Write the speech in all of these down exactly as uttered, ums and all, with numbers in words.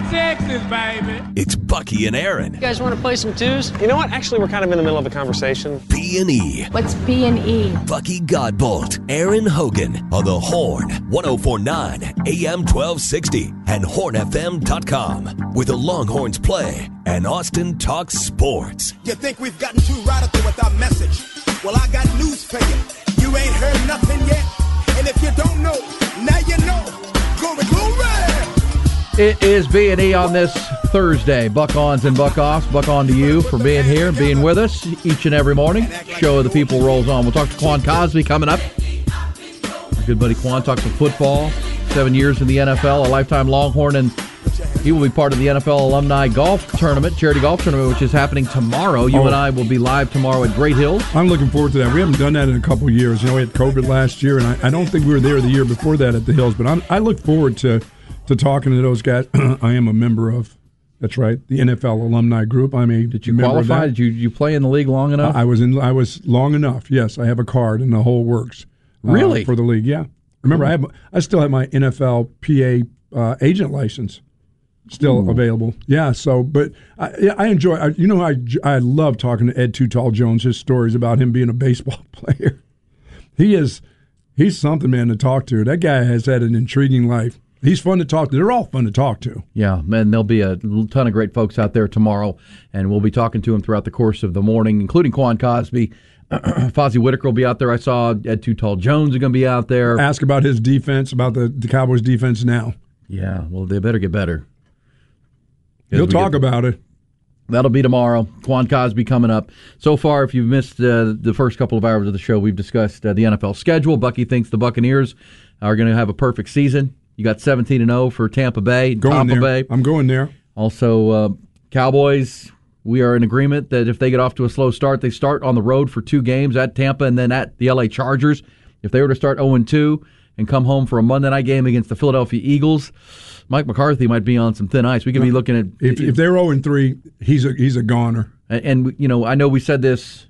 Texas, baby. It's Bucky and Aaron. You guys want to play some twos? You know what? Actually, we're kind of in the middle of a conversation. B and E. What's B and E? Bucky Godbolt, Aaron Hogan on the Horn, ten forty-nine A M twelve sixty and horn f m dot com, where the Longhorns play and Austin talks sports. You think we've gotten too radical with our message? Well, I got news for you. You ain't heard nothing yet. And if you don't know, now you know. Glory, glory! It is B and E on this Thursday. Buck-ons and buck-offs. Buck on to you for being here and being with us each and every morning. Show of the People rolls on. We'll talk to Quan Cosby coming up. Our good buddy Quan talks some football. Seven years in the N F L, a lifetime Longhorn, and he will be part of the N F L Alumni Golf Tournament, Charity Golf Tournament, which is happening tomorrow. You oh. and I will be live tomorrow at Great Hills. I'm looking forward to that. We haven't done that in a couple of years. You know, we had COVID last year, and I, I don't think we were there the year before that at the Hills, but I'm, I look forward to, to talking to those guys. I am a member of, that's right, the N F L Alumni Group. I'm a Did you member qualify? Of that. Did you, you play in the league long enough? I, I was in. I was long enough, yes. I have a card, and the whole works. Really? Uh, for the league, yeah. Remember, I have. I still have my N F L P A uh, agent license still Ooh. available. Yeah. So, but I, yeah, I enjoy. I, you know, I I love talking to Ed Too Tall Jones. His stories about him being a baseball player. He is. He's something, man, to talk to. That guy has had an intriguing life. He's fun to talk to. They're all fun to talk to. Yeah, man, there'll be a ton of great folks out there tomorrow, and we'll be talking to him throughout the course of the morning, including Quan Cosby. Fozzie Whitaker will be out there. I saw Ed Too Tall Jones is going to be out there. Ask about his defense, about the, the Cowboys' defense now. Yeah, well, they better get better. He'll talk get, about it. That'll be tomorrow. Quan Cosby coming up. So far, if you've missed uh, the first couple of hours of the show, we've discussed uh, the N F L schedule. Bucky thinks the Buccaneers are going to have a perfect season. You got seventeen and oh for Tampa Bay, going Tampa there. Bay. I'm going there. Also, uh, Cowboys, we are in agreement that if they get off to a slow start, they start on the road for two games at Tampa and then at the L A Chargers. If they were to start oh and two and come home for a Monday night game against the Philadelphia Eagles, Mike McCarthy might be on some thin ice. We could be looking at if, if they're oh and three, he's a he's a goner. And, and you know, I know we said this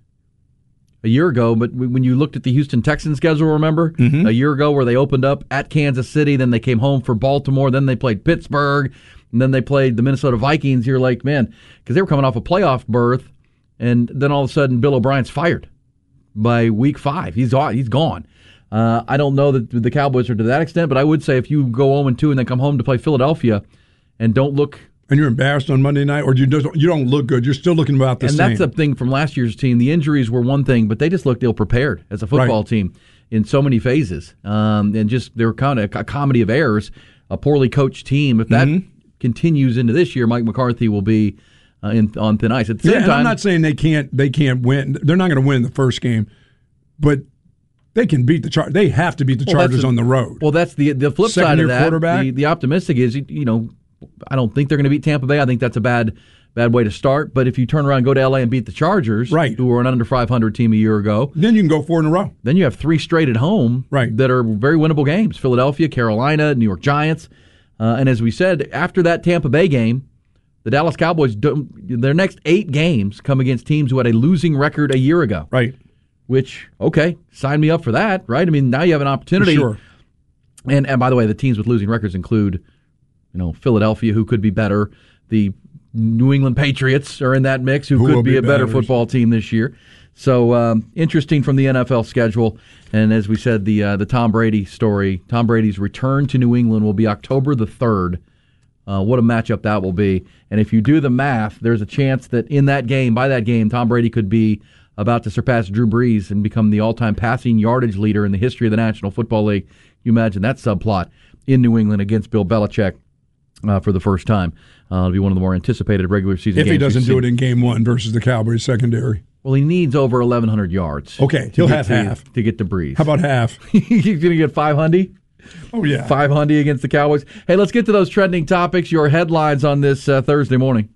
a year ago, but when you looked at the Houston Texans schedule, remember mm-hmm. a year ago where they opened up at Kansas City, then they came home for Baltimore, then they played Pittsburgh, and then they played the Minnesota Vikings. You're like, man, because they were coming off a playoff berth, and then all of a sudden Bill O'Brien's fired by week five. He's he's gone. Uh, I don't know that the Cowboys are to that extent, but I would say if you go oh and two and then come home to play Philadelphia and don't look. And you're embarrassed on Monday night, or you don't, you don't look good. You're still looking about the and same. And that's the thing from last year's team. The injuries were one thing, but they just looked ill-prepared as a football right. team in so many phases. Um, and just they were kind of a comedy of errors, a poorly coached team. If that mm-hmm. continues into this year, Mike McCarthy will be uh, in, on thin ice. At the same yeah, and time, I'm not saying they can't they can't win. They're not going to win the first game, but they can beat the Chargers. They have to beat the well, Chargers a, on the road. Well, that's the the flip Second side year of that. Quarterback. The, the optimistic is, you know, I don't think they're going to beat Tampa Bay. I think that's a bad bad way to start. But if you turn around and go to L A and beat the Chargers, right. who were an under five hundred team a year ago, then you can go four in a row. Then you have three straight at home right. that are very winnable games. Philadelphia, Carolina, New York Giants. Uh, and as we said, after that Tampa Bay game, the Dallas Cowboys, don't, their next eight games come against teams who had a losing record a year ago. Right. Which, okay, sign me up for that, right? I mean, now you have an opportunity. For sure. And, and by the way, the teams with losing records include, you know, Philadelphia, who could be better. The New England Patriots are in that mix, who, who could be, be a better, better football team this year. So um, interesting from the N F L schedule. And as we said, the uh, the Tom Brady story, Tom Brady's return to New England will be October the third. Uh, what a matchup that will be. And if you do the math, there's a chance that in that game, by that game, Tom Brady could be about to surpass Drew Brees and become the all-time passing yardage leader in the history of the National Football League. You imagine that subplot in New England against Bill Belichick uh, for the first time. Uh, it'll be one of the more anticipated regular season if games. If he doesn't do seen. it in game one versus the Cowboys secondary. Well, he needs over eleven hundred yards. Okay, he'll have to, half. To get to Brees. How about half? He's going to get five hundred? Oh, yeah. five hundred against the Cowboys. Hey, let's get to those trending topics, your headlines on this uh, Thursday morning.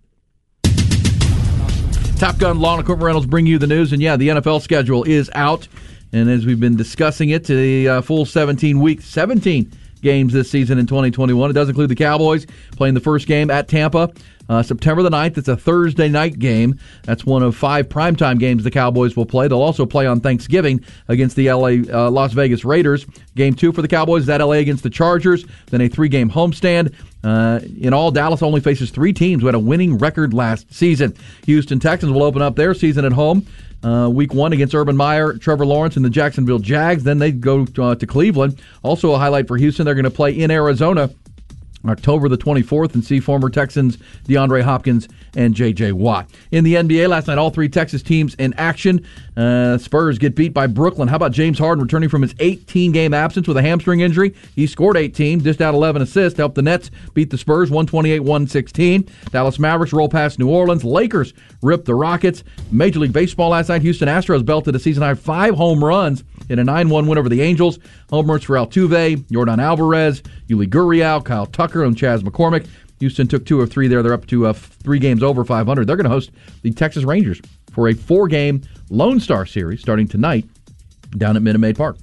Top Gun Lawn Equipment Rentals bring you the news, and yeah, the N F L schedule is out, and as we've been discussing it, to the uh, full seventeen weeks, seventeen games this season in twenty twenty-one. It does include the Cowboys playing the first game at Tampa Uh, September the ninth, it's a Thursday night game. That's one of five primetime games the Cowboys will play. They'll also play on Thanksgiving against the L A uh, Las Vegas Raiders. Game two for the Cowboys is at L A against the Chargers, then a three-game homestand. Uh, in all, Dallas only faces three teams who had a winning record last season. Houston Texans will open up their season at home. Uh, week one against Urban Meyer, Trevor Lawrence, and the Jacksonville Jags. Then they go uh, to Cleveland. Also a highlight for Houston, they're going to play in Arizona October the twenty-fourth and see former Texans DeAndre Hopkins and J J. Watt. In the N B A last night, all three Texas teams in action. Uh, Spurs get beat by Brooklyn. How about James Harden returning from his eighteen-game absence with a hamstring injury? He scored eighteen, dished out eleven assists, helped the Nets beat the Spurs one twenty-eight to one sixteen. Dallas Mavericks roll past New Orleans. Lakers rip the Rockets. Major League Baseball last night, Houston Astros belted a season-high five home runs in a nine one win over the Angels. Homers for Altuve, Yordan Alvarez, Yuli Gurriel, Kyle Tucker, and Chas McCormick. Houston took two of three there. They're up to uh, three games over five hundred. They're going to host the Texas Rangers for a four-game Lone Star Series starting tonight down at Minute Maid Park.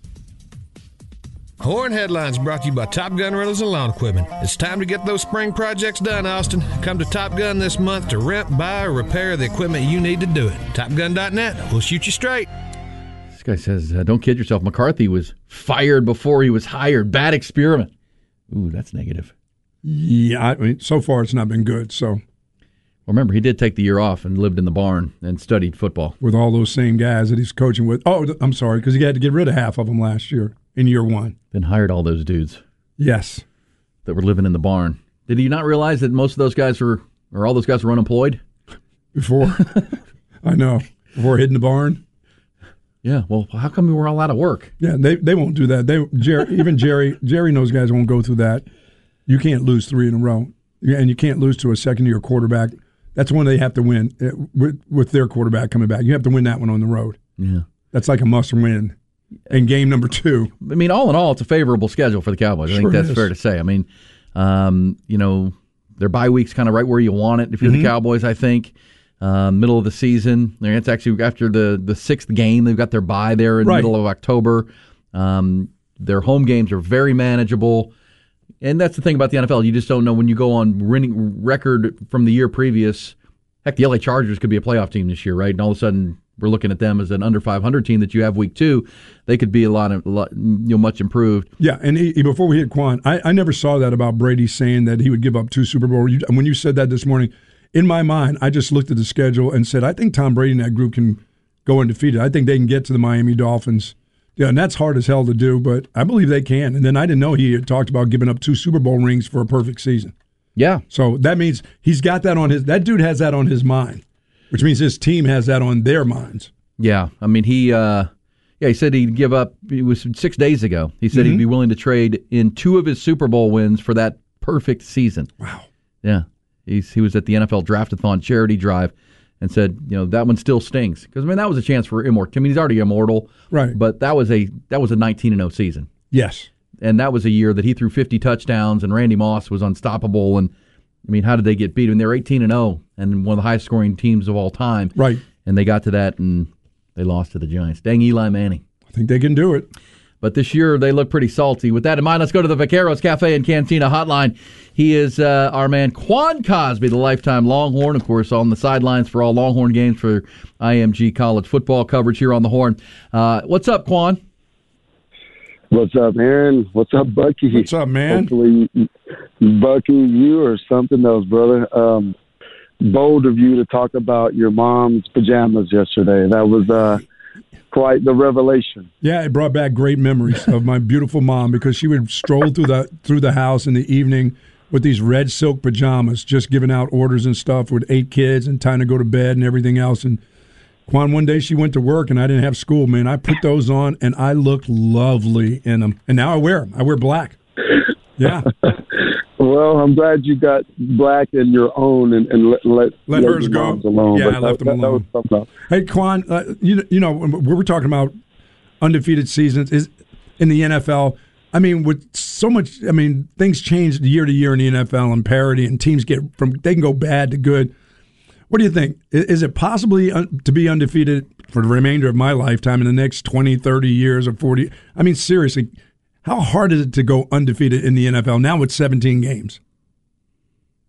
Horn Headlines brought to you by Top Gun Rentals and Lawn Equipment. It's time to get those spring projects done, Austin. Come to Top Gun this month to rent, buy, or repair the equipment you need to do it. Top Gun dot net. We'll shoot you straight. This guy says, uh, don't kid yourself. McCarthy was fired before he was hired. Bad experiment. Ooh, that's negative. Yeah, I mean, so far it's not been good. So, well, remember, he did take the year off and lived in the barn and studied football. With all those same guys that he's coaching with. Oh, I'm sorry, because he had to get rid of half of them last year in year one. Then hired all those dudes. Yes. That were living in the barn. Did he not realize that most of those guys were, or all those guys were unemployed? Before. I know. Before hitting the barn. Yeah, well, how come we were all out of work? Yeah, they they won't do that. They Jerry, even Jerry Jerry and those guys won't go through that. You can't lose three in a row, and you can't lose to a second-year quarterback. That's one they have to win with, with their quarterback coming back. You have to win that one on the road. Yeah, that's like a must-win in game number two. I mean, all in all, it's a favorable schedule for the Cowboys. I Sure think that's is. fair to say. I mean, um, you know, their bye week's kind of right where you want it if you're Mm-hmm. the Cowboys, I think. Uh, middle of the season. It's actually after the, the sixth game. They've got their bye there in the Right. middle of October. Um, their home games are very manageable. And that's the thing about the N F L. You just don't know when you go on winning record from the year previous. Heck, the L A Chargers could be a playoff team this year, right? And all of a sudden, we're looking at them as an under five hundred team that you have week two. They could be a lot, of, a lot you know, much improved. Yeah, and he, before we hit Quan, I, I never saw that about Brady saying that he would give up two Super Bowls. You, when you said that this morning, in my mind, I just looked at the schedule and said, I think Tom Brady and that group can go undefeated. I think they can get to the Miami Dolphins. Yeah, and that's hard as hell to do, but I believe they can. And then I didn't know he had talked about giving up two Super Bowl rings for a perfect season. Yeah. So that means he's got that on his – that dude has that on his mind, which means his team has that on their minds. Yeah. I mean, he uh, yeah, he said he'd give up – it was six days ago. He said Mm-hmm. he'd be willing to trade in two of his Super Bowl wins for that perfect season. Wow. Yeah. He's, he was at the N F L Draft-a-thon charity drive and said, you know, that one still stings. Because, I mean, that was a chance for immortal. I mean, he's already immortal. Right. But that was a that was a nineteen and oh season. Yes. And that was a year that he threw fifty touchdowns and Randy Moss was unstoppable. And, I mean, how did they get beat? I mean, they're eighteen and oh and one of the highest-scoring teams of all time. Right. And they got to that and they lost to the Giants. Dang Eli Manning. I think they can do it. But this year, they look pretty salty. With that in mind, let's go to the Vaqueros Cafe and Cantina hotline. He is uh, our man, Quan Cosby, the lifetime Longhorn, of course, on the sidelines for all Longhorn games for I M G college football coverage here on the Horn. Uh, what's up, Quan? What's up, Aaron? What's up, Bucky? What's up, man? Hopefully, Bucky, you or something else, brother. Um, bold of you to talk about your mom's pajamas yesterday. That was uh, quite the revelation. Yeah, it brought back great memories of my beautiful mom because she would stroll through the through the house in the evening with these red silk pajamas, just giving out orders and stuff with eight kids and time to go to bed and everything else. And Quan, one day she went to work and I didn't have school, man. I put those on and I looked lovely in them. And now I wear them. I wear black. Yeah. Well, I'm glad you got black in your own and, and let, let, Let hers your go. moms alone. Yeah, But I left that, them that, alone. That was something else. Hey, Quan, uh, you, you know, we were talking about undefeated seasons is in the N F L. I mean, with so much, I mean, things change year to year in the N F L and parity, and teams get from, they can go bad to good. What do you think? Is, is it possibly un, to be undefeated for the remainder of my lifetime in the next twenty, thirty years or forty? I mean, seriously, how hard is it to go undefeated in the N F L now with seventeen games?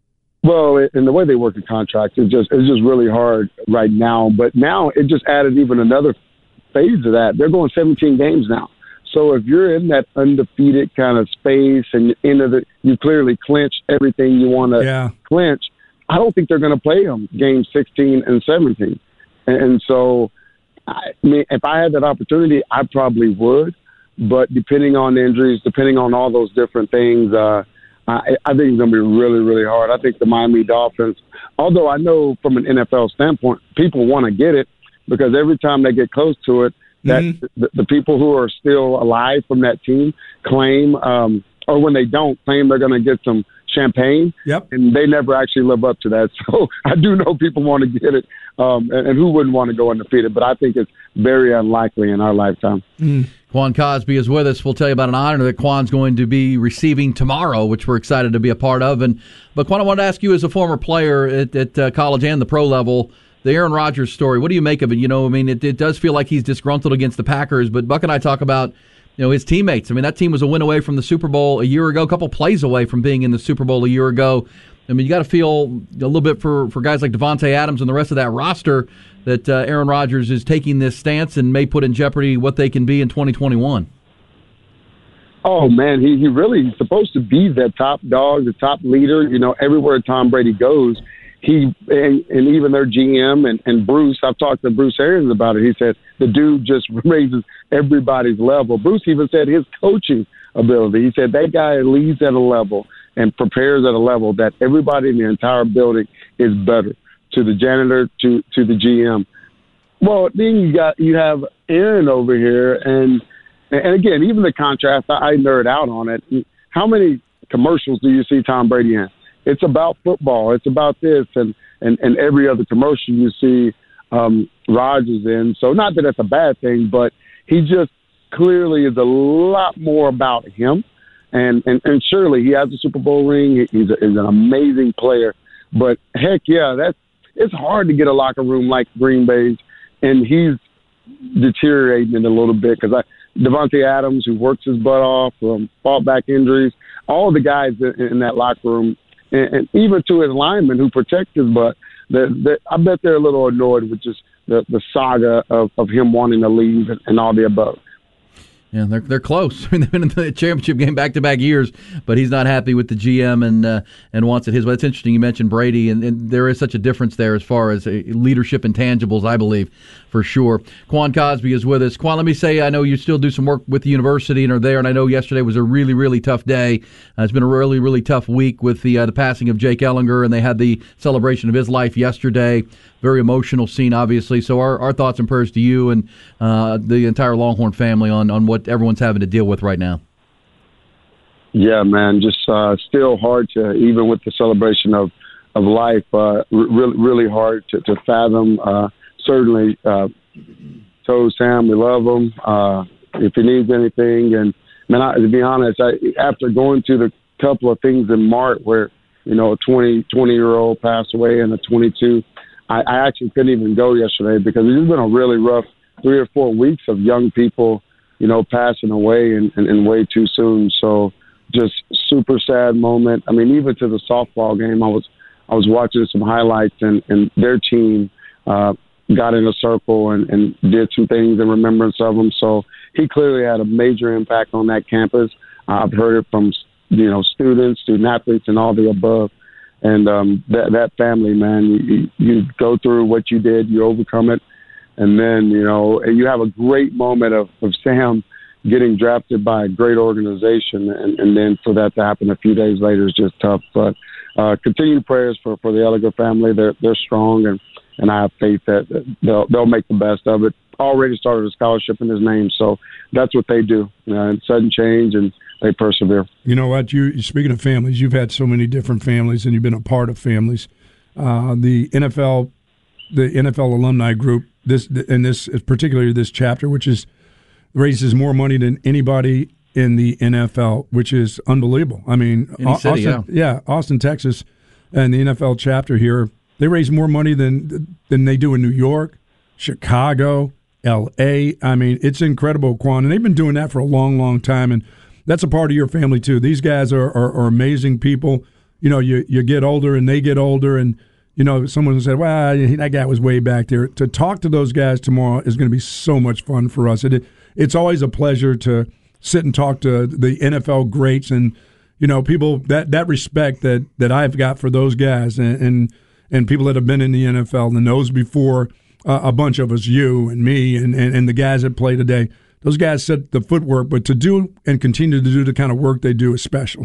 Well, and the way they work the contracts is just it's just really hard right now. But now it just added even another phase of that. They're going seventeen games now. So if you're in that undefeated kind of space and into the, you clearly clinched everything you want to yeah. clinch, I don't think they're going to play them games sixteen and seventeen. And, and so, I mean, if I had that opportunity, I probably would. But depending on the injuries, depending on all those different things, uh, I, I think it's going to be really, really hard. I think the Miami Dolphins, although I know from an N F L standpoint, people want to get it because every time they get close to it, that mm-hmm. the, the people who are still alive from that team claim, um, or when they don't, claim they're going to get some champagne, yep. and they never actually live up to that. So I do know people want to get it, um, and, and who wouldn't want to go undefeated, but I think it's very unlikely in our lifetime. Mm. Quan Cosby is with us. We'll tell you about an honor that Quan's going to be receiving tomorrow, which we're excited to be a part of. And But Quan, I wanted to ask you as a former player at, at uh, college and the pro level, the Aaron Rodgers story, what do you make of it? You know, I mean, it, it does feel like he's disgruntled against the Packers, but Buck and I talk about, you know, his teammates. I mean, that team was a win away from the Super Bowl a year ago, a couple plays away from being in the Super Bowl a year ago. I mean, you got to feel a little bit for, for guys like Devontae Adams and the rest of that roster that uh, Aaron Rodgers is taking this stance and may put in jeopardy what they can be in twenty twenty-one. Oh, man, he, he really is supposed to be the top dog, the top leader. You know, everywhere Tom Brady goes, he and, and even their G M and, and Bruce, I've talked to Bruce Arians about it. He said the dude just raises everybody's level. Bruce even said his coaching ability. He said that guy leads at a level and prepares at a level that everybody in the entire building is better, to the janitor, to, to the G M. Well, then you got you have Aaron over here, and and again, even the contrast, I, I nerd out on it. How many commercials do you see Tom Brady in? It's about football. It's about this, and, and, and every other commercial you see um, Rodgers in. So not that that's a bad thing, but he just clearly is a lot more about him. And, and, and surely he has a Super Bowl ring. He's, a, he's an amazing player. But, heck, yeah, that's it's hard to get a locker room like Green Bay's, and he's deteriorating it a little bit because I Devontae Adams, who works his butt off, um, fought back injuries, all the guys in, in that locker room, and, and even to his linemen who protect his butt, that, that I bet they're a little annoyed with just the, the saga of, of him wanting to leave and, and all the above. Yeah, they're they're close. I mean, they've been in the championship game back-to-back years, but he's not happy with the G M and uh, and wants it his way. It's interesting you mentioned Brady, and, and there is such a difference there as far as uh, leadership intangibles, I believe, for sure. Quan Cosby is with us. Quan, let me say, I know you still do some work with the university and are there, and I know yesterday was a really, really tough day. Uh, it's been a really, really tough week with the uh, the passing of Jake Ellinger, and they had the celebration of his life yesterday. Very emotional scene, obviously. So our, our thoughts and prayers to you and uh, the entire Longhorn family on, on what everyone's having to deal with right now. Yeah, man, just uh, still hard to, even with the celebration of, of life, uh, really, really hard to, to fathom. Uh, certainly, uh, told Sam we love him. Uh, if he needs anything. And, man, I, to be honest, I, after going through the couple of things in March where, you know, a twenty, twenty-year-old passed away and a twenty-two, I, I actually couldn't even go yesterday because it's been a really rough three or four weeks of young people, you know, passing away and, and, and way too soon. So just super sad moment. I mean, even to the softball game, I was I was watching some highlights and, and their team uh, got in a circle and, and did some things in remembrance of him. So he clearly had a major impact on that campus. Uh, I've heard it from, you know, students, student athletes, and all the above. And um, that that family, man, you, you go through what you did, you overcome it, and then, you know, you have a great moment of, of Sam getting drafted by a great organization, and, and then for that to happen a few days later is just tough. But uh, continued prayers for, for the Ellinger family. They're they're strong, and, and I have faith that they'll they'll make the best of it. Already started a scholarship in his name, so that's what they do. Uh, sudden change, and they persevere. You know what? You speaking of families, you've had so many different families, and you've been a part of families. Uh, the N F L, the N F L alumni group, this and this particularly this chapter, which is raises more money than anybody in the N F L, which is unbelievable. I mean, Any city, Austin, yeah. yeah, Austin, Texas, and the N F L chapter here, they raise more money than than they do in New York, Chicago, L A. I mean, it's incredible, Quan, and they've been doing that for a long, long time, and that's a part of your family too. These guys are, are, are amazing people. you know, you, you get older and they get older, and, you know, someone said, well, that guy was way back there. To talk to those guys tomorrow is going to be so much fun for us. It, it's always a pleasure to sit and talk to the N F L greats and, you know, people, that, that respect that, that I've got for those guys and, and, and people that have been in the N F L and knows before uh, a bunch of us, you and me and, and, and the guys that play today. Those guys set the footwork, but to do and continue to do the kind of work they do is special.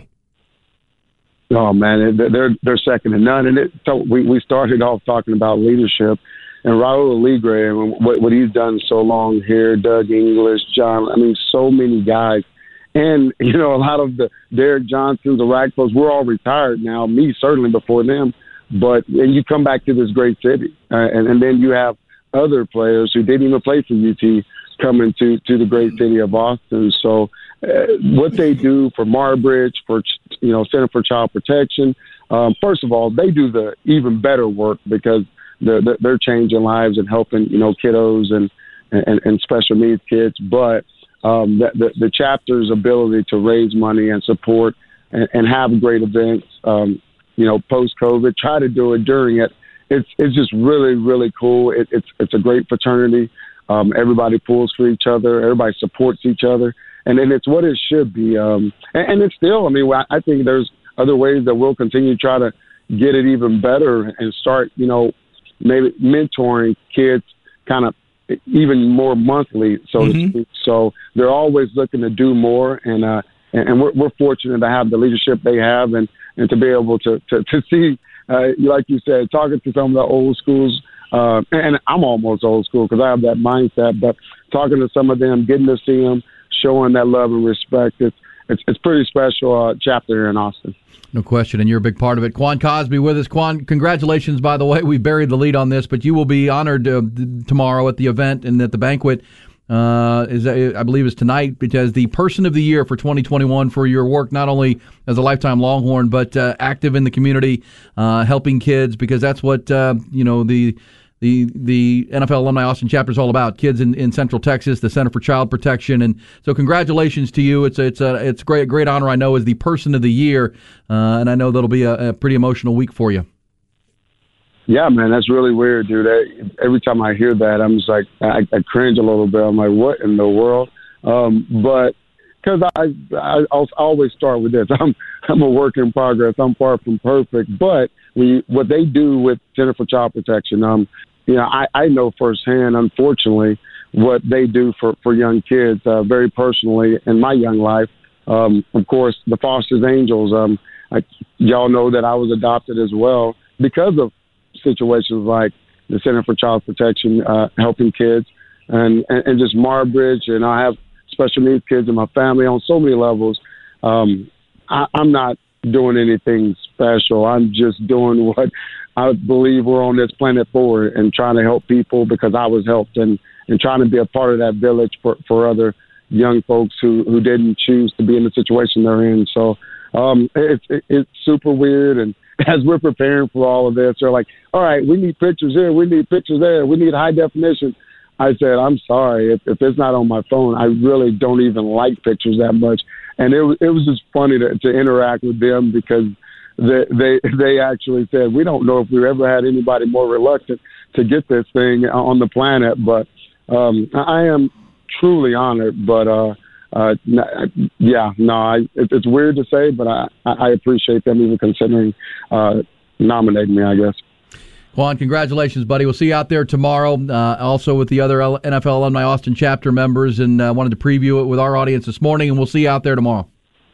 Oh man, they're they're second to none. And it, so we we started off talking about leadership, and Raul Aligre and what what he's done so long here. Doug English, John. I mean, so many guys, and you know, a lot of the Derek Johnson, the Radcliffes, we're all retired now. Me certainly before them, but and you come back to this great city, uh, and and then you have other players who didn't even play for U T coming to to the great city of Austin. So. Uh, what they do for Marbridge, for you know Center for Child Protection. Um, first of all, they do the even better work because they're, they're changing lives and helping you know kiddos and and, and special needs kids. But um, the, the, the chapter's ability to raise money and support and, and have great events, um, you know, post COVID, try to do it during it. It's it's just really really cool. It, it's it's a great fraternity. Um, everybody pulls for each other. Everybody supports each other. And then it's what it should be. Um, and, and it's still, I mean, I think there's other ways that we'll continue to try to get it even better and start, you know, maybe mentoring kids kind of even more monthly, so mm-hmm. to speak. So they're always looking to do more. And uh, and we're, we're fortunate to have the leadership they have and, and to be able to, to, to see, uh, like you said, talking to some of the old schools. Uh, and I'm almost old school because I have that mindset. But talking to some of them, getting to see them, showing that love and respect. It's it's, it's pretty special uh, chapter here in Austin. No question, and you're a big part of it. Quan Cosby with us. Quan, congratulations, by the way. We buried the lead on this, but you will be honored uh, tomorrow at the event and at the banquet. Uh, is I believe is tonight as the Person of the Year for twenty twenty-one for your work, not only as a lifetime Longhorn, but uh, active in the community, uh, helping kids, because that's what uh, you know the. The the N F L Alumni Austin chapter is all about, kids in, in Central Texas, the Center for Child Protection, and so congratulations to you. It's a, it's a it's great great honor, I know, as the Person of the Year, uh, and I know that'll be a, a pretty emotional week for you. Yeah, man, that's really weird, dude. I, every time I hear that, I'm just like I, I cringe a little bit. I'm like, what in the world? Um, but because I, I I'll always start with this. I'm I'm a work in progress. I'm far from perfect, but we what they do with Center for Child Protection, um. You know, I, I know firsthand, unfortunately, what they do for, for young kids, uh, very personally in my young life. Um, of course, the Foster's Angels, um, I, y'all know that I was adopted as well because of situations like the Center for Child Protection, uh, helping kids, and, and, and just Marbridge. And I have special needs kids in my family on so many levels. Um, I, I'm not doing anything special. I'm just doing what I believe we're on this planet for, and trying to help people because I was helped, and, and trying to be a part of that village for, for other young folks who, who didn't choose to be in the situation they're in. So um, it's it, it's super weird. And as we're preparing for all of this, they're like, all right, we need pictures here. We need pictures there. We need high definition. I said, I'm sorry. If, if it's not on my phone, I really don't even like pictures that much. And it, it was just funny to, to interact with them because They, they they actually said, we don't know if we've ever had anybody more reluctant to get this thing on the planet. But um, I am truly honored. But, uh, uh, yeah, no, I, it, it's weird to say, but I, I appreciate them even considering uh, nominating me, I guess. Quan, congratulations, buddy. We'll see you out there tomorrow, uh, also with the other N F L Alumni Austin chapter members, and uh, wanted to preview it with our audience this morning, and we'll see you out there tomorrow.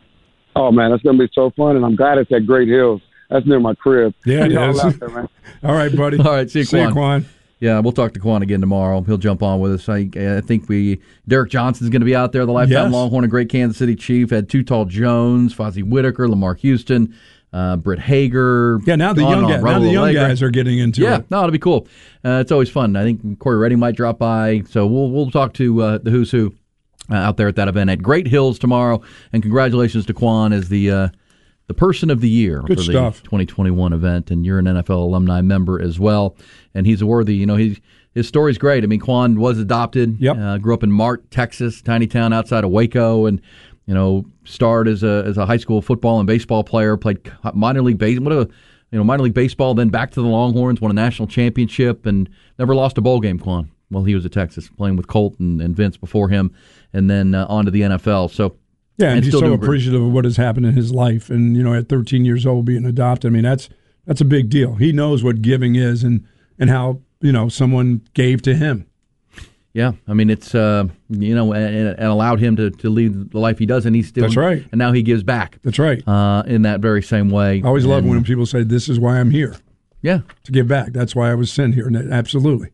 Oh, man, that's going to be so fun, and I'm glad it's at Great Hills. That's near my crib. Yeah, it is. All, there, man. All right, buddy. All right, see you, see Quan. you, Quan. Yeah, we'll talk to Quan again tomorrow. He'll jump on with us. I, I think we Derek Johnson's going to be out there, the lifetime yes. Longhorn and great Kansas City Chief. Had Too Tall Jones, Fozzie Whitaker, Lamar Houston, uh, Britt Hager. Yeah, now the young, guys, now the young guys are getting into yeah, it. Yeah, no, it'll be cool. Uh, it's always fun. I think Corey Redding might drop by, so we'll we'll talk to uh, the who's who uh, out there at that event at Great Hills tomorrow. And congratulations to Quan as the uh, the Person of the Year Good for stuff. the twenty twenty-one event, and you're an N F L alumni member as well. And he's a worthy, you know, he's. His story's great. I mean, Quan was adopted, yep. uh, grew up in Mart, Texas, tiny town outside of Waco, and You know, starred as a as a high school football and baseball player, played minor league base, what a you know minor league baseball, then back to the Longhorns, won a national championship, and never lost a bowl game, Quan. Well, he was at Texas, playing with Colt and, and Vince before him, and then uh, on to the N F L. So, yeah, and, and he's so appreciative great. of what has happened in his life, and you know, at thirteen years old, being adopted. I mean, that's that's a big deal. He knows what giving is, and and how you know someone gave to him. Yeah, I mean, it's uh, you know, and, and allowed him to, to lead the life he does, and he's still. That's right. And now he gives back. That's right. Uh, in that very same way. I always and, love when people say, "This is why I'm here." Yeah, to give back. That's why I was sent here. And absolutely.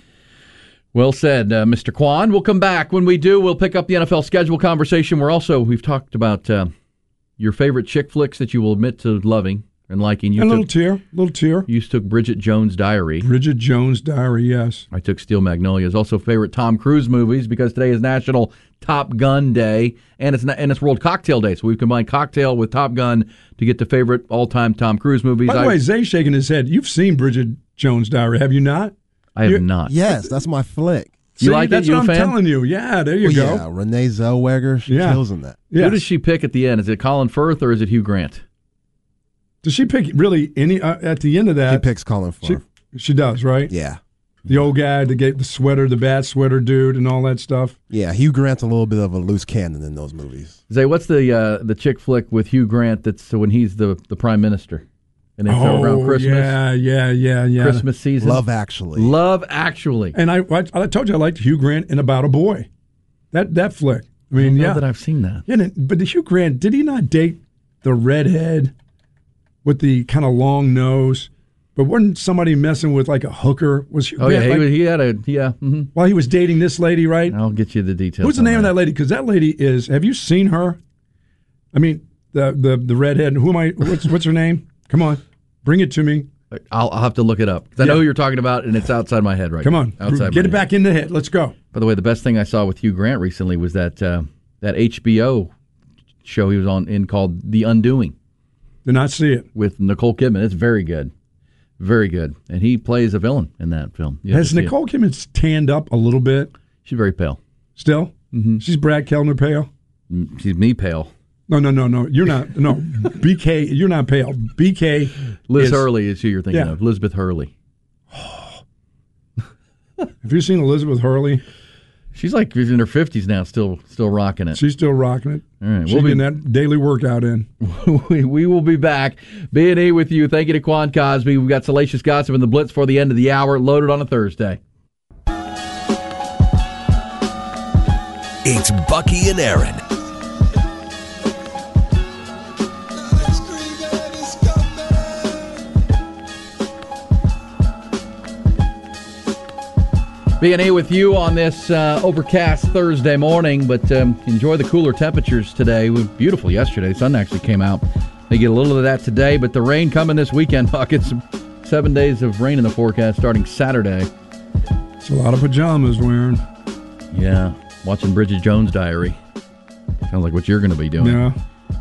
Well said, uh, Mister Quan. We'll come back. When we do, we'll pick up the N F L schedule conversation. We're also, we've talked about uh, your favorite chick flicks that you will admit to loving and liking. You a took, little tear, little tear. You took Bridget Jones' Diary. Bridget Jones' Diary, yes. I took Steel Magnolias. Also favorite Tom Cruise movies, because today is National Top Gun Day, and it's and it's World Cocktail Day. So we've combined cocktail with Top Gun to get the favorite all-time Tom Cruise movies. By the I, way, Zay's shaking his head. You've seen Bridget Jones' Diary, have you not? I have You're, not. Yes, that's my flick. See, you like that's it? You what a I'm fan? telling you. Yeah, there you well, go. Yeah, Renee Zellweger, she yeah. kills in that. Yes. Who does she pick at the end? Is it Colin Firth or is it Hugh Grant? Does she pick really any uh, at the end of that? She picks Colin Firth. She, she does, right? Yeah. The old guy, the the sweater, the bad sweater dude, and all that stuff. Yeah, Hugh Grant's a little bit of a loose cannon in those movies. Zay, what's the uh, the chick flick with Hugh Grant that's when he's the, the prime minister? And it's oh, around Christmas. yeah, yeah, yeah, yeah. Christmas season. Love Actually. Love Actually. And I, I, I told you I liked Hugh Grant in About a Boy. That that flick. I mean, I don't know yeah. that I've seen that. Yeah, but the Hugh Grant, did he not date the redhead with the kind of long nose? But wasn't somebody messing with like a hooker? Was Hugh Oh Grant yeah, he, like, was, he had a yeah. Mm-hmm. while he was dating this lady, right? I'll get you the details. Who's the on name that. of that lady? Because that lady is. Have you seen her? I mean, the the the redhead. Who am I? What's what's her name? Come on, bring it to me. I'll, I'll have to look it up because I Yeah. know who you're talking about, and it's outside my head right Come now. on, outside get my it back head. in the head. Let's go. By the way, the best thing I saw with Hugh Grant recently was that uh, that H B O show he was on in called The Undoing. Did not see it. With Nicole Kidman. It's very good. Very good. And he plays a villain in that film. You have Has to see Nicole Kidman tanned up a little bit? She's very pale. Still? Mm-hmm. She's Brad Kellner pale? Mm, She's me pale. No, no, no, no. You're not. No. B K, you're not pale. B K. Liz is, Hurley is who you're thinking Yeah. of. Elizabeth Hurley. Have you seen Elizabeth Hurley? She's like she's in her fifties now, still still rocking it. She's still rocking it. All right, She's we'll be- getting that daily workout in. we, we will be back. B and E with you. Thank you to Quan Cosby. We've got Salacious Gossip and the Blitz for the end of the hour, loaded on a Thursday. It's Bucky and Aaron. B and E with you on this uh, overcast Thursday morning, but um, enjoy the cooler temperatures today. It was beautiful yesterday. The sun actually came out. They get a little of that today, but the rain coming this weekend. Buckets, seven days of rain in the forecast starting Saturday. It's a lot of pajamas wearing. Yeah, watching Bridget Jones' Diary. Sounds like what you're going to be doing. Yeah.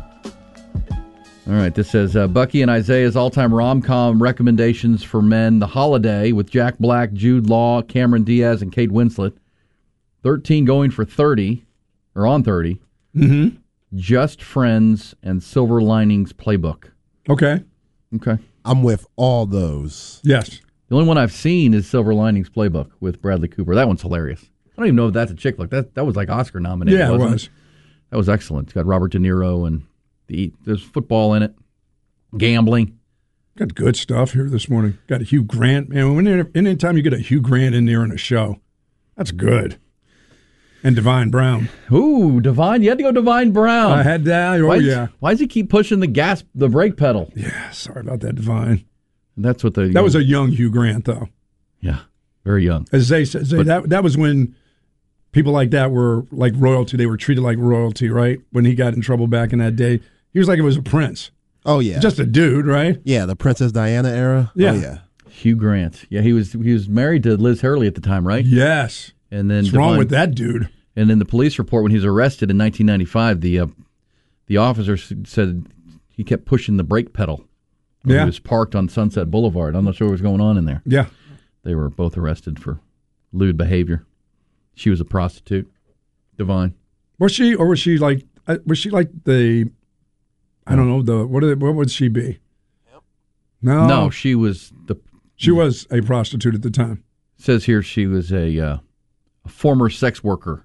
All right, this says uh, Bucky and Isaiah's all-time rom-com recommendations for men: The Holiday with Jack Black, Jude Law, Cameron Diaz, and Kate Winslet. thirteen going for thirty, or on thirty. Mm-hmm. Just Friends and Silver Linings Playbook. Okay. Okay. I'm with all those. Yes. The only one I've seen is Silver Linings Playbook with Bradley Cooper. That one's hilarious. I don't even know if that's a chick flick. That that was like Oscar nominated. Yeah, it wasn't was. It? That was excellent. It's got Robert De Niro and the there's football in it, gambling. Got good stuff here this morning. Got a Hugh Grant. Man, when anytime you get a Hugh Grant in there in a show, that's good. And Divine Brown. Ooh, Divine. You had to go Divine Brown. I had that. Oh, why yeah. Is, why does he keep pushing the gas, the brake pedal? Yeah, sorry about that, Divine. That's what the... That was a young Hugh Grant, though. Yeah, very young. As Zay said, Zay, But- that, that was when people like that were like royalty. They were treated like royalty, right? When he got in trouble back in that day. He was like it was a prince. Oh, yeah. Just a dude, right? Yeah, the Princess Diana era. Yeah. Oh, yeah. Hugh Grant. Yeah, he was he was married to Liz Hurley at the time, right? Yes. And then What's wrong Divine- with that dude? And in the police report, when he was arrested in nineteen ninety-five, the uh, the officer s- said he kept pushing the brake pedal. when Yeah. He was parked on Sunset Boulevard. I'm not sure what was going on in there. Yeah. They were both arrested for lewd behavior. She was a prostitute. Divine. Was she, or was she like, uh, was she like the? I don't know the what. What would she be? No, No, she was the. she was a prostitute at the time. Says here she was a, uh, a former sex worker.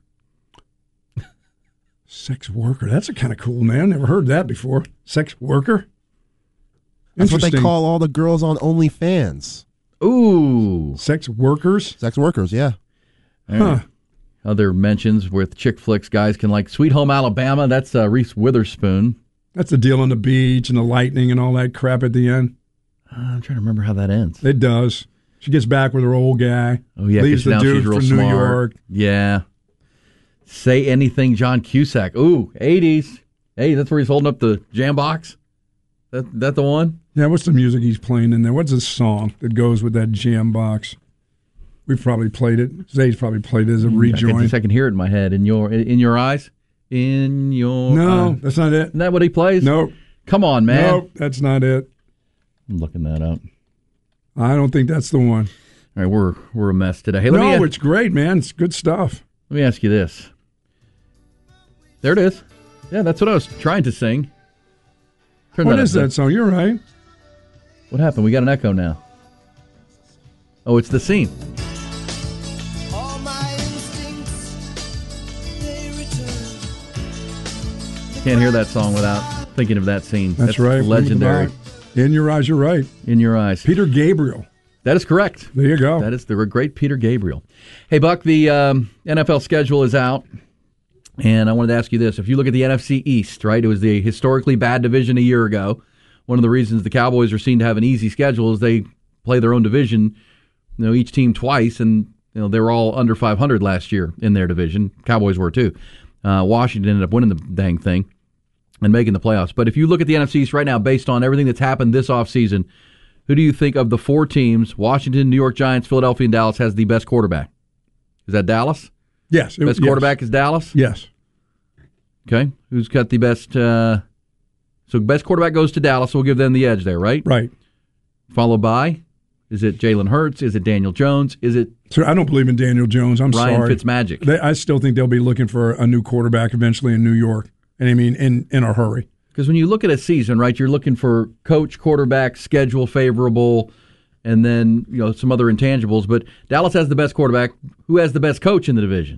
Sex worker. That's a kind of cool name. Never heard that before. Sex worker. That's what they Interesting. call all the girls on OnlyFans. Ooh. Sex workers. Sex workers, yeah. Huh. Other mentions with chick flicks, guys can like Sweet Home Alabama. That's uh, Reese Witherspoon. That's the deal on the beach and the lightning and all that crap at the end. Uh, I'm trying to remember how that ends. It does. She gets back with her old guy. Oh yeah, leaves because the now dude she's real from smart. New York. Yeah. Say Anything, John Cusack. Ooh, eighties. Hey, that's where he's holding up the jam box. That that the one? Yeah, what's the music he's playing in there? What's the song that goes with that jam box? We've probably played it. Zay's probably played it as a I can, rejoin. I can hear it in my head. In your in your eyes? In your No, eyes. that's not it. Isn't that what he plays? Nope. Come on, man. Nope, that's not it. I'm looking that up. I don't think that's the one. All right, we're we're a mess today. Hey, let no, me it's great, man. It's good stuff. let me ask you this. There it is. Yeah, that's what I was trying to sing. Turn What that is up. that song? You're right. What happened? We got an echo now. Oh, it's the scene. All my instincts, they return. Can't hear that song without thinking of that scene. That's, right. Legendary. In Your Eyes, you're right. In Your Eyes. Peter Gabriel. That is correct. There you go. That is the great Peter Gabriel. Hey, Buck, the um, N F L schedule is out, and I wanted to ask you this. If you look at the N F C East, right, it was the historically bad division a year ago. One of the reasons the Cowboys are seen to have an easy schedule is they play their own division, you know, each team twice, and you know they were all under five hundred last year in their division. Cowboys were too. Uh, Washington ended up winning the dang thing and making the playoffs. But if you look at the N F C East right now, based on everything that's happened this offseason, who do you think of the four teams, Washington, New York Giants, Philadelphia, and Dallas, has the best quarterback? Is that Dallas? Yes. It, Best yes. quarterback is Dallas? Yes. Okay. Who's got the best? Uh, so best quarterback goes to Dallas, so we'll give them the edge there, right? Right. Followed by, is it Jalen Hurts? Is it Daniel Jones? Is it So I don't believe in Daniel Jones. I'm Ryan sorry. Fitzmagic? They, I still think they'll be looking for a new quarterback eventually in New York. And I mean, in, in a hurry. Because when you look at a season, right, you're looking for coach, quarterback, schedule favorable, and then you know some other intangibles. But Dallas has the best quarterback. Who has the best coach in the division?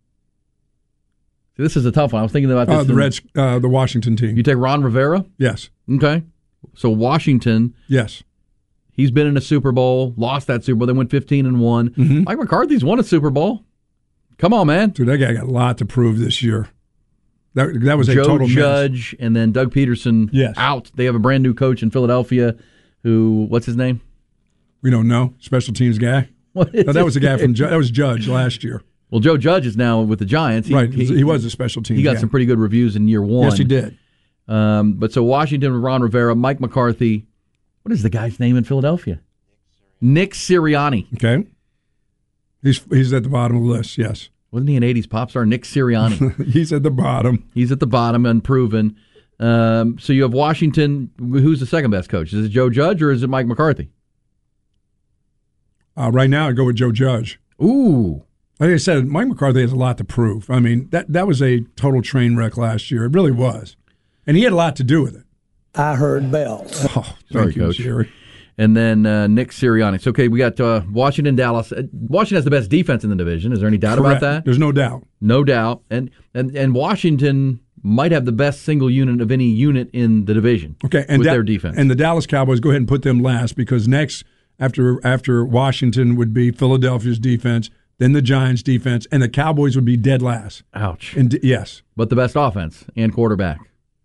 See, this is a tough one. I was thinking about this. Uh, the in- Reds, uh, the Washington team. You take Ron Rivera? Yes. Okay. So Washington, Yes. he's been in a Super Bowl, lost that Super Bowl, then went fifteen and one. Mm-hmm. Mike McCarthy's won a Super Bowl. Come on, man. Dude, that guy got a lot to prove this year. That that was a Joe total mess. Judge and then Doug Peterson Yes. out. They have a brand new coach in Philadelphia who, what's his name? We don't know. Special teams guy. What is No, that was the guy his from name? Ju- that was Judge last year. Well, Joe Judge is now with the Giants. He, right. He, was a special teams He got guy. some pretty good reviews in year one. Yes, he did. Um, but so Washington, Ron Rivera, Mike McCarthy. What is the guy's name in Philadelphia? Nick Sirianni. Okay. He's he's at the bottom of the list, yes. Wasn't he an eighties pop star? Nick Sirianni. He's at the bottom. He's at the bottom, unproven. Um, so you have Washington. Who's the second best coach? Is it Joe Judge or is it Mike McCarthy? Uh, right now, I'd go with Joe Judge. Ooh. Like I said, Mike McCarthy has a lot to prove. I mean, that, that was a total train wreck last year. It really was. And he had a lot to do with it. I heard bells. Oh, Sorry, thank you, Coach. Jerry. And then uh, Nick Sirianni. So, okay, we got uh, Washington, Dallas. Uh, Washington has the best defense in the division. Is there any doubt Correct. about that? There's no doubt. No doubt. And, and and Washington might have the best single unit of any unit in the division. Okay, and with Da- their defense. And the Dallas Cowboys, go ahead and put them last because next, after after Washington, would be Philadelphia's defense, then the Giants' defense, and the Cowboys would be dead last. Ouch. And yes. But the best offense and quarterback.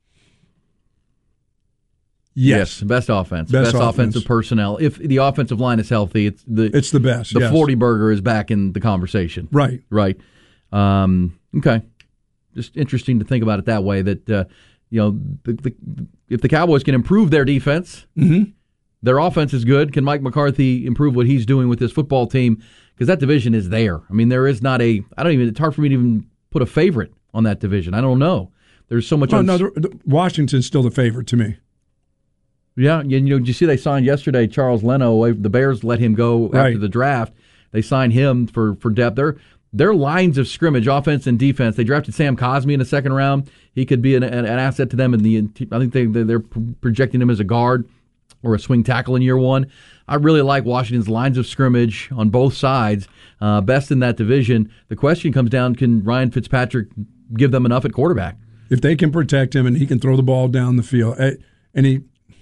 Yes. best offense, Best best, offense. offensive personnel. If the offensive line is healthy, it's the It's the best, The yes. forty burger is back in the conversation. Right. Right. Um, okay. Just interesting to think about it that way. That uh, you know, the, the, if the Cowboys can improve their defense, Mm-hmm. their offense is good. Can Mike McCarthy improve what he's doing with this football team? Because that division is there. I mean, there is not a. I don't even. It's hard for me to even put a favorite on that division. I don't know. There's so much. Oh, uns- no, the, the, Washington's still the favorite to me. Yeah, you know, did you see they signed yesterday Charles Leno? The Bears let him go Right. after the draft. They signed him for, for depth. They're their lines of scrimmage, offense and defense. They drafted Sam Cosmi in the second round. He could be an, an, an asset to them in the. I think they they're projecting him as a guard or a swing tackle in year one. I really like Washington's lines of scrimmage on both sides, uh, best in that division. The question comes down: can Ryan Fitzpatrick give them enough at quarterback? If they can protect him and he can throw the ball down the field, and he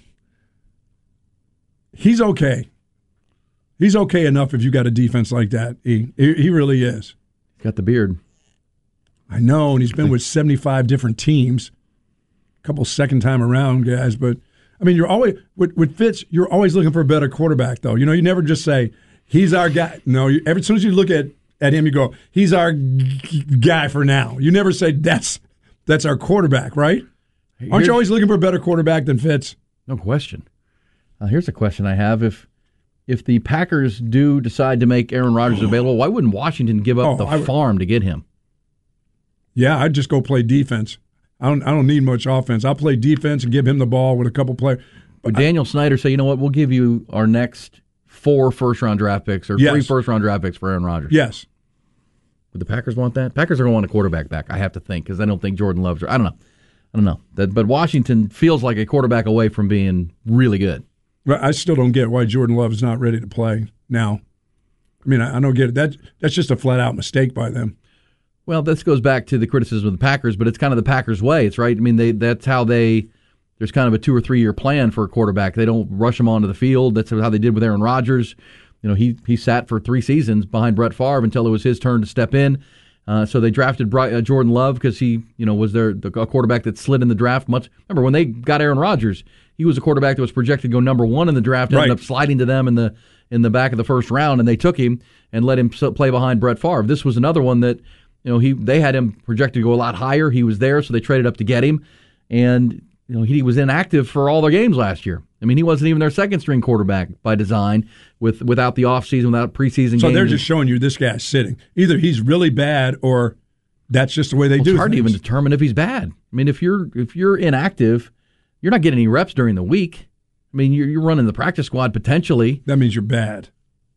he's okay. He's okay enough if you got a defense like that. He he really is. He's got the beard. I know, and he's been with seventy-five different teams. A couple second time around guys, but I mean, you're always with, with Fitz. You're always looking for a better quarterback, though. You know, you never just say he's our guy. No, you, every, as soon as you look at, at him, you go, he's our g- guy for now. You never say that's that's our quarterback, right? Aren't here's, you always looking for a better quarterback than Fitz? No question. Uh, here's a question I have: If If the Packers do decide to make Aaron Rodgers available, why wouldn't Washington give up oh, the would, farm to get him? Yeah, I'd just go play defense. I don't I don't need much offense. I'll play defense and give him the ball with a couple players. But Daniel I, Snyder say, you know what, we'll give you our next four first-round draft picks or yes. three first-round draft picks for Aaron Rodgers. Yes. Would the Packers want that? Packers are going to want a quarterback back, I have to think, because I don't think Jordan Love's – I don't know. I don't know. That, but Washington feels like a quarterback away from being really good. I still don't get why Jordan Love is not ready to play now. I mean, I don't get it. That, that's just a flat-out mistake by them. Well, this goes back to the criticism of the Packers, but it's kind of the Packers' way. It's right. I mean, they that's how they – there's kind of a two- or three-year plan for a quarterback. They don't rush him onto the field. That's how they did with Aaron Rodgers. You know, he he sat for three seasons behind Brett Favre until it was his turn to step in. Uh, so they drafted Bri- uh, Jordan Love because he, you know, was their the, a quarterback that slid in the draft much. Remember, when they got Aaron Rodgers – he was a quarterback that was projected to go number one in the draft, ended right. up sliding to them in the in the back of the first round, and they took him and let him play behind Brett Favre. This was another one that, you know, he they had him projected to go a lot higher. He was there, so they traded up to get him, and you know he was inactive for all their games last year. I mean, he wasn't even their second string quarterback by design, with without the offseason, without preseason. So games. They're just showing you this guy's sitting. Either he's really bad, or that's just the way they well, do. It's hard things. to even determine if he's bad. I mean, if you're if you're inactive, you're not getting any reps during the week. I mean, you're, you're running the practice squad potentially. That means you're bad.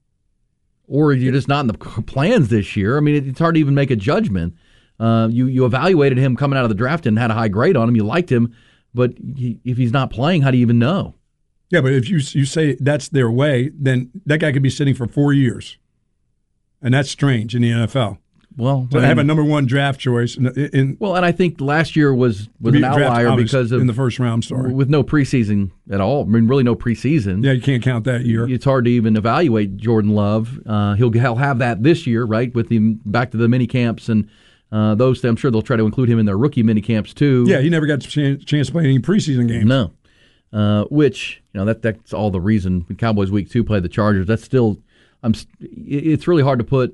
Or you're just not in the plans this year. I mean, it's hard to even make a judgment. Uh, you you evaluated him coming out of the draft and had a high grade on him. You liked him, but he, if he's not playing, how do you even know? Yeah, but if you you say that's their way, then that guy could be sitting for four years, and that's strange in the N F L. Well, so I have a number one draft choice. In, in, well, and I think last year was, was an outlier because of in the first round. Sorry, with no preseason at all. I mean, really no preseason. Yeah, you can't count that year. It's hard to even evaluate Jordan Love. Uh, he'll he'll have that this year, right? With him back to the mini camps and uh, those. I'm sure they'll try to include him in their rookie mini camps too. Yeah, he never got a chance, chance to play any preseason games. No, uh, which you know that that's all the reason Cowboys Week Two play the Chargers. That's still, I'm. It's really hard to put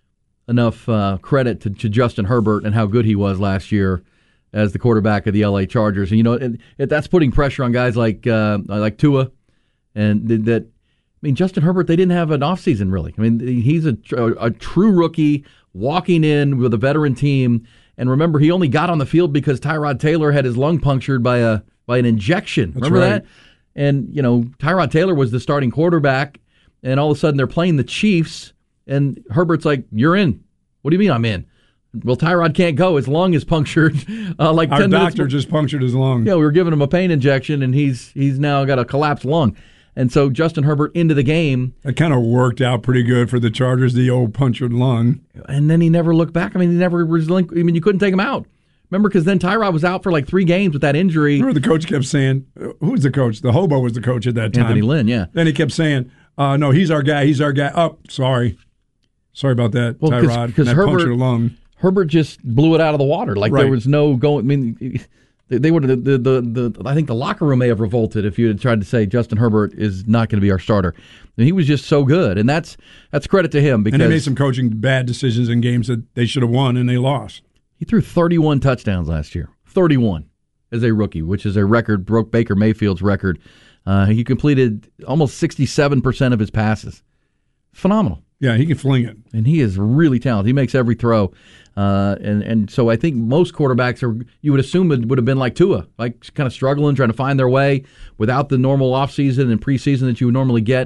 enough uh, credit to, to Justin Herbert and how good he was last year as the quarterback of the L A Chargers. And you know, it, it, that's putting pressure on guys like uh, like Tua, and th- that. I mean, Justin Herbert, they didn't have an offseason really. I mean, he's a, a, a true rookie walking in with a veteran team. And remember, he only got on the field because Tyrod Taylor had his lung punctured by a by an injection. That's remember right. that? And you know, Tyrod Taylor was the starting quarterback, and all of a sudden they're playing the Chiefs. And Herbert's like, you're in. What do you mean I'm in? Well, Tyrod can't go. His lung is punctured. Uh, like Our ten doctor minutes. just punctured his lung. Yeah, we were giving him a pain injection, and he's he's now got a collapsed lung. And so Justin Herbert into the game. That kind of worked out pretty good for the Chargers, the old punctured lung. And then he never looked back. I mean, he never relinqu- I mean, you couldn't take him out. Remember, because then Tyrod was out for like three games with that injury. Remember the coach kept saying, who's the coach? The hobo was the coach at that time. Anthony Lynn, yeah. Then he kept saying, uh, no, he's our guy, he's our guy. Oh, sorry. Sorry about that, well, Tyrod. Because that Herbert, punctured lung. Herbert just blew it out of the water. Like right. there was no going. I mean, they, they would have. The, the the I think the locker room may have revolted if you had tried to say Justin Herbert is not going to be our starter. And he was just so good, and that's that's credit to him because and they made some coaching bad decisions in games that they should have won and they lost. He threw thirty-one touchdowns last year. thirty-one as a rookie, which is a record, broke Baker Mayfield's record. Uh, he completed almost sixty-seven percent of his passes. Phenomenal. Yeah, he can fling it. And he is really talented. He makes every throw. Uh, and, and so I think most quarterbacks, are you would assume it would have been like Tua, like kind of struggling, trying to find their way without the normal offseason and preseason that you would normally get.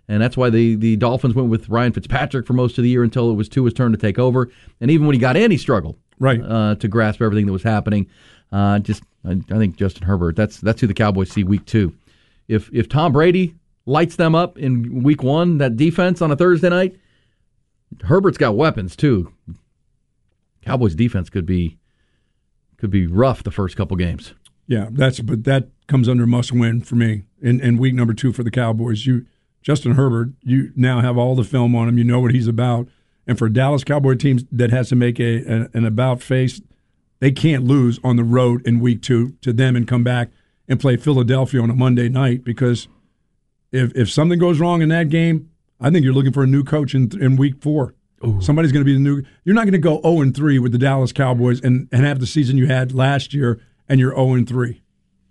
And that's why the, the Dolphins went with Ryan Fitzpatrick for most of the year until it was Tua's turn to take over. And even when he got in, he struggled right uh, to grasp everything that was happening. Uh, just, I, I think Justin Herbert. That's that's who the Cowboys see week two. If if Tom Brady lights them up in week one, that defense on a Thursday night, Herbert's got weapons too. Cowboys defense could be could be rough the first couple games. Yeah, that's but that comes under must win for me in, in week number two for the Cowboys. You. Justin Herbert, you now have all the film on him. You know what he's about. And for Dallas Cowboy teams that has to make a, a an about face, they can't lose on the road in week two to them and come back and play Philadelphia on a Monday night, because if if something goes wrong in that game, I think you're looking for a new coach in in week four. Ooh. Somebody's going to be the new – you're not going to go oh and three with the Dallas Cowboys and, and have the season you had last year and you're oh and three.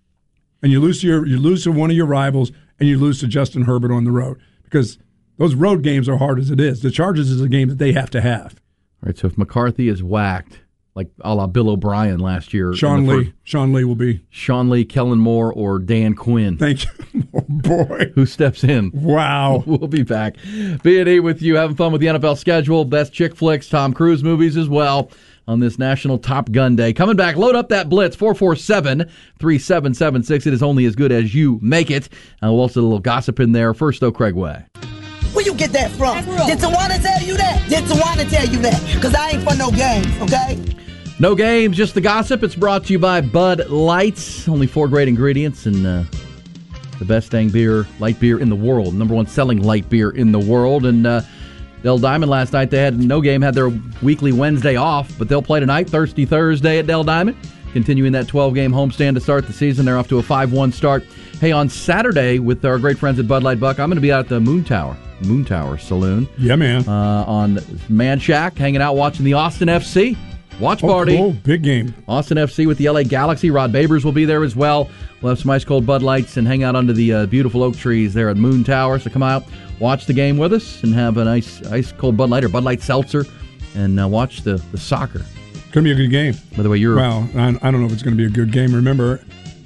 And you lose to your you lose to one of your rivals – and you lose to Justin Herbert on the road, because those road games are hard as it is. The Chargers is a game that they have to have. All right, so if McCarthy is whacked, like a la Bill O'Brien last year. Sean Lee. First, Sean Lee will be. Sean Lee, Kellen Moore, or Dan Quinn. Thank you. Oh, boy. Who steps in. Wow. We'll be back. B and E with you, having fun with the N F L schedule, best chick flicks, Tom Cruise movies as well on this National Top Gun Day. Coming back, load up that blitz, four four seven, three seven seven six. It is only as good as you make it. Uh, we'll also a little gossip in there. First, though, Craig Way. Where you get that from? Did Tawana tell you that? Did Tawana tell you that? Because I ain't for no games, okay? No games, just the gossip. It's brought to you by Bud Lights. Only four great ingredients and uh, the best dang beer, light beer in the world. Number one selling light beer in the world. And uh, Dell Diamond last night, they had no game, had their weekly Wednesday off, but they'll play tonight, Thirsty Thursday at Dell Diamond, continuing that twelve-game homestand to start the season. They're off to a five one start. Hey, on Saturday with our great friends at Bud Light Buck, I'm going to be out at the Moon Tower, Moon Tower Saloon. Yeah, man. Uh, on Man Shack, hanging out watching the Austin F C. Watch party. Oh, cool. Big game. Austin F C with the L A Galaxy. Rod Babers will be there as well. We'll have some ice cold Bud Lights and hang out under the uh, beautiful oak trees there at Moon Tower. So come out, watch the game with us, and have a nice ice cold Bud Light or Bud Light Seltzer, and uh, watch the, the soccer. It's going to be a good game. By the way, you're... Well, I, I don't know if it's going to be a good game. Remember,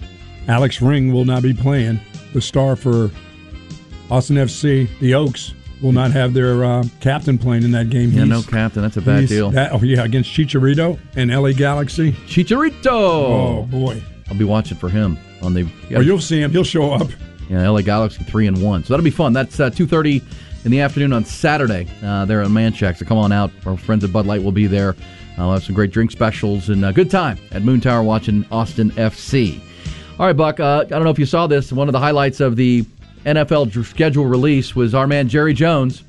Alex Ring will not be playing. The star for Austin F C, the Oaks, will not have their uh, captain playing in that game. Yeah, he's, no captain. That's a bad deal. That, oh, yeah, against Chicharito and L A Galaxy. Chicharito! Oh, boy. I'll be watching for him on the... Yeah, well, you'll see him. He'll show up. Yeah, L A Galaxy three and one. So that'll be fun. That's uh, two thirty in the afternoon on Saturday uh, there at Man Shack. So come on out. Our friends at Bud Light will be there. Uh, we'll have some great drink specials and a good time at Moon Tower watching Austin F C. All right, Buck, uh, I don't know if you saw this. One of the highlights of the N F L schedule release was our man Jerry Jones.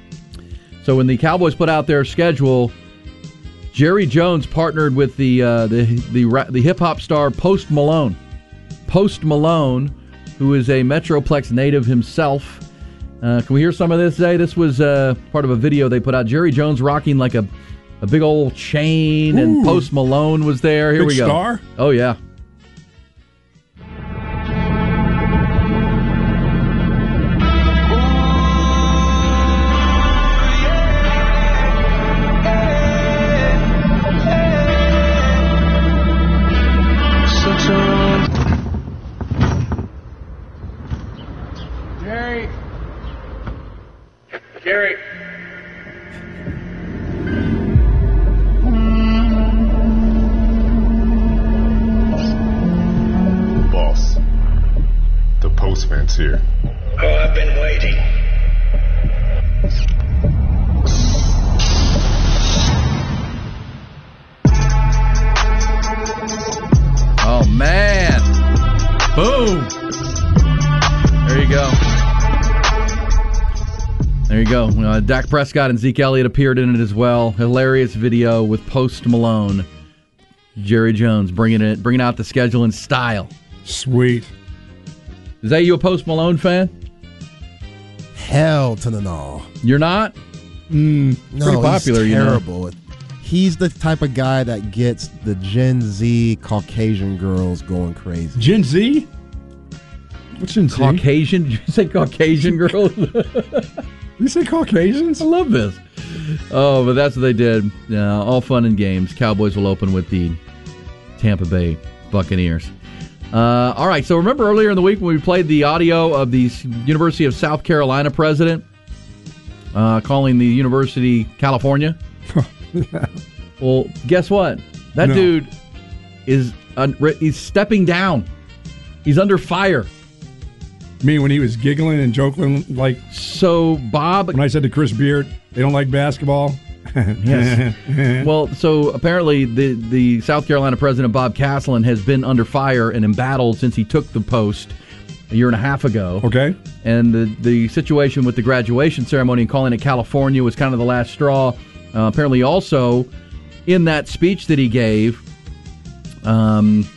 So when the Cowboys put out their schedule, Jerry Jones partnered with the uh, the the, the hip hop star Post Malone. Post Malone, who is a Metroplex native himself. Uh, can we hear some of this today? This was uh, part of a video they put out. Jerry Jones rocking like a, a big old chain, Ooh. and Post Malone was there. Here big we go. Star? Oh, yeah. Jerry. Boss, the postman's here. Oh, I've been waiting. Oh, man. Boom. There you go. There you go. Uh, Dak Prescott and Zeke Elliott appeared in it as well. Hilarious video with Post Malone. Jerry Jones bringing it, bringing out the schedule in style. Sweet. Is that you a Post Malone fan? Hell to the no. You're not? Mm, no, pretty popular, he's terrible. You know? He's the type of guy that gets the Gen Z Caucasian girls going crazy. Gen Z? What's Gen Z? Caucasian? Did you say Caucasian girls? You say Caucasians? I love this. Oh, but that's what they did. Uh, all fun and games. Cowboys will open with the Tampa Bay Buccaneers. Uh, all right, so remember earlier in the week when we played the audio of the University of South Carolina president uh, calling the University California? Well, guess what? That No. dude is un- he's stepping down. He's under fire. Me when he was giggling and joking like. So Bob, when I said to Chris Beard, they don't like basketball. Yes. Well, so apparently the, the South Carolina president, Bob Caslin, has been under fire and embattled since he took the post a year and a half ago. Okay. And the, the situation with the graduation ceremony and calling it California was kind of the last straw. Uh, apparently also, in that speech that he gave, um,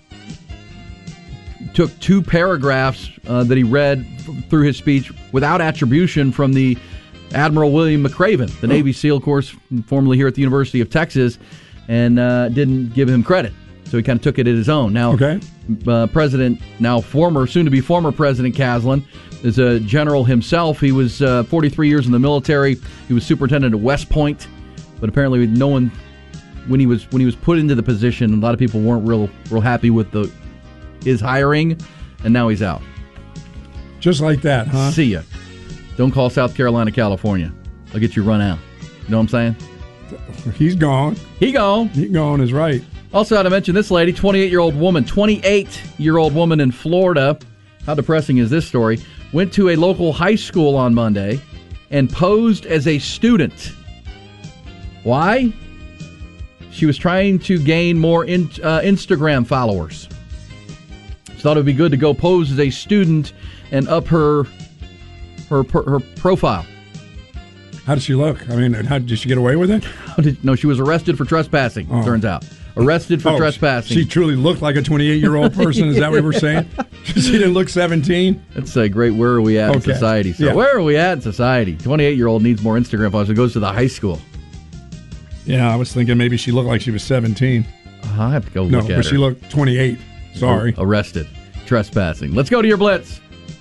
took two paragraphs uh, that he read f- through his speech without attribution from the Admiral William McRaven, the Navy SEAL, of course, formerly here at the University of Texas, and uh, didn't give him credit. So he kind of took it as his own. Now, okay. uh, President, now former, soon-to-be former President Caslin is a general himself. He was uh, forty-three years in the military. He was superintendent at West Point, but apparently no one, when he was when he was put into the position, a lot of people weren't real real happy with the his hiring, and now he's out. Just like that, huh? See ya. Don't call South Carolina, California. They'll get you run out. You know what I'm saying? He's gone. He gone. He gone is right. Also, I had to mention this lady, twenty-eight-year-old woman, twenty-eight-year-old woman in Florida. How depressing is this story? Went to a local high school on Monday and posed as a student. Why? She was trying to gain more in, uh, Instagram followers. She thought it would be good to go pose as a student and up her her her profile. How did she look? I mean, how did she get away with it? Did, no, she was arrested for trespassing, oh. turns out. Arrested for oh, trespassing. She truly looked like a twenty-eight-year-old person. Is that what we're saying? She didn't look seventeen? That's a great where are we at okay. in society. So yeah. where are we at in society? twenty-eight-year-old needs more Instagram followers. It goes to the high school. Yeah, I was thinking maybe she looked like she was seventeen. Uh, I have to go no, look at her. No, but she looked twenty-eight. Sorry. Oh, arrested. Trespassing. Let's go to your Blitz.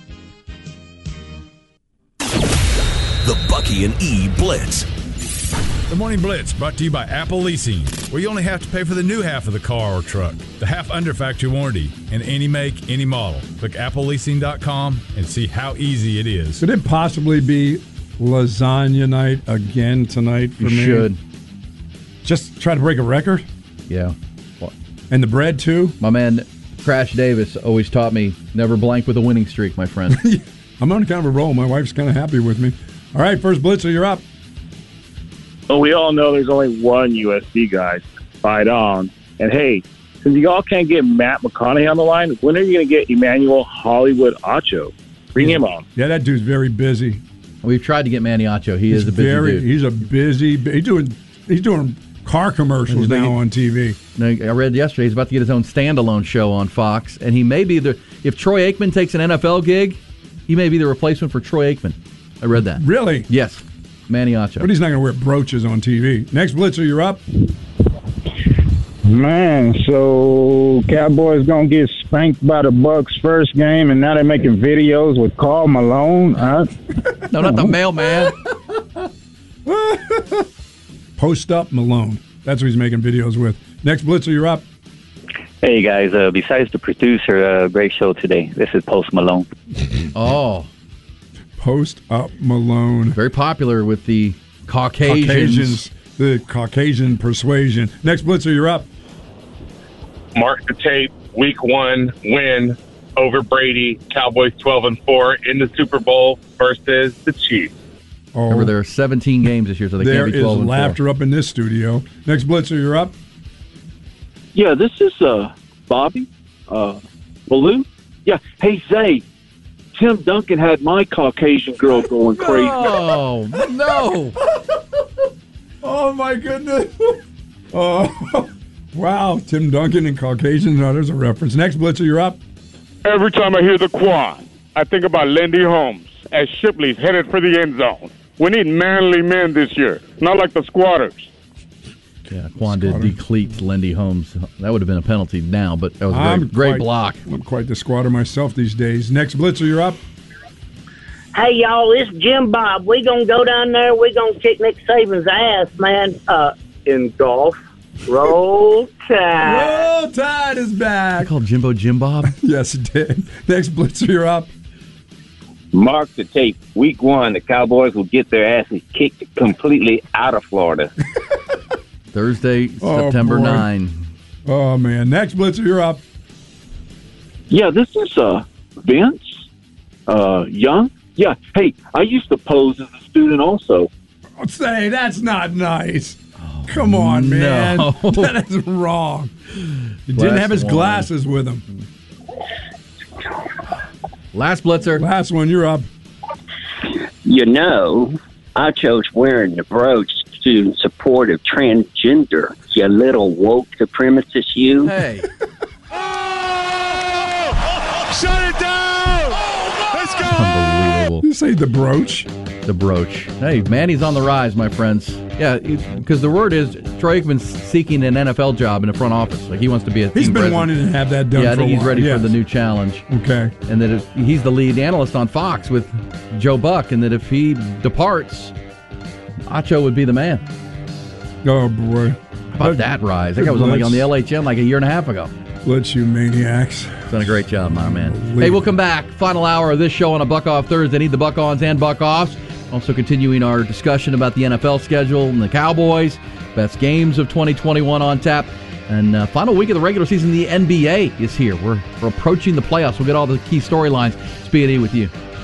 The Bucky and E Blitz. The Morning Blitz brought to you by Apple Leasing, where you only have to pay for the new half of the car or truck, the half under factory warranty, and any make, any model. Click apple leasing dot com and see how easy it is. Could it possibly be lasagna night again tonight for you me? Should. Just try to break a record? Yeah. What? And the bread, too? My man, Crash Davis, always taught me never blank with a winning streak, my friend. I'm on kind of a roll. My wife's kind of happy with me. All right, first Blitzer, you're up. Well, we all know there's only one U S C guy. Fight on. And, hey, since you all can't get Matt McConaughey on the line, when are you going to get Emmanuel Hollywood Acho? Bring him on. Yeah, that dude's very busy. We've tried to get Manny Acho. He he's is a busy very, dude. He's a busy. He's doing. He's doing car commercials now on T V. I read yesterday he's about to get his own standalone show on Fox, and he may be the. If Troy Aikman takes an N F L gig, he may be the replacement for Troy Aikman. I read that. Really? Yes. Manny Acho. But he's not going to wear brooches on T V. Next Blitzer, you're up. Man, so Cowboys going to get spanked by the Bucks first game, and now they're making videos with Karl Malone? Huh? No, not the mailman. Post up Malone. That's what he's making videos with. Next Blitzer, you're up. Hey, guys. Uh, besides the producer, uh, great show today. This is Post Malone. Oh. Post up Malone. Very popular with the Caucasians. Caucasians. The Caucasian persuasion. Next Blitzer, you're up. Mark the tape. Week one win over Brady. Cowboys twelve and four in the Super Bowl versus the Chiefs. Oh, Remember, there are seventeen games this year, so they there can't be twelve is and laughter four. up in this studio. Next Blitzer, you're up. Yeah, this is uh, Bobby uh, Baloo. Yeah, hey, Zay. Tim Duncan had my Caucasian girl going crazy. Oh, no. Oh, my goodness. Oh, wow. Tim Duncan and Caucasian. No, there's a reference. Next Blitzer, you're up. Every time I hear the Quan, I think about Lindy Holmes as Shipley's headed for the end zone. We need manly men this year, not like the squatters. Yeah, Quan did decleat Lindy Holmes. That would have been a penalty now, but that was a I'm great, great quite, block. I'm quite the squatter myself these days. Next Blitzer, you're up. Hey, y'all, it's Jim Bob. We going to go down there. We going to kick Nick Saban's ass, man, uh, in golf. Roll Tide. Roll Tide is back. I called Jimbo Jim Bob. Yes, it did. Next Blitzer, you're up. Mark the tape. Week one, the Cowboys will get their asses kicked completely out of Florida. Thursday, Oh, September boy. ninth. Oh, man. Next Blitzer, you're up. Yeah, this is uh, Vince uh, Young. Yeah, hey, I used to pose as a student also. Say, that's not nice. Come on, man. no. That is wrong. He Glass didn't have his one. glasses with him. Last Blitzer. Last one, you're up. You know, I chose wearing the brooch to support of transgender. You little woke supremacist, you. Hey. Shut it down! Let's go! Unbelievable. You say the brooch? The brooch. Hey, Manny's on the rise, my friends. Yeah, because the word is Troy Aikman's seeking an N F L job in the front office. Like he wants to be a team He's been president. wanting to have that done Yeah, I for think a he's while. ready Yes. for the new challenge. Okay. And that if he's the lead analyst on Fox with Joe Buck, and that if he departs, Acho would be the man. Oh, boy. How about that rise? That guy was on, like, on the L H M like a year and a half ago. Blitz, you maniacs. Done a great job, my man. Hey, we'll come back. Final hour of this show on a Buck Off Thursday. Need the Buck Ons and Buck Offs. Also continuing our discussion about the N F L schedule and the Cowboys. Best games of twenty twenty-one on tap. And uh, final week of the regular season, the N B A is here. We're, we're approaching the playoffs. We'll get all the key storylines. It's B and E with you.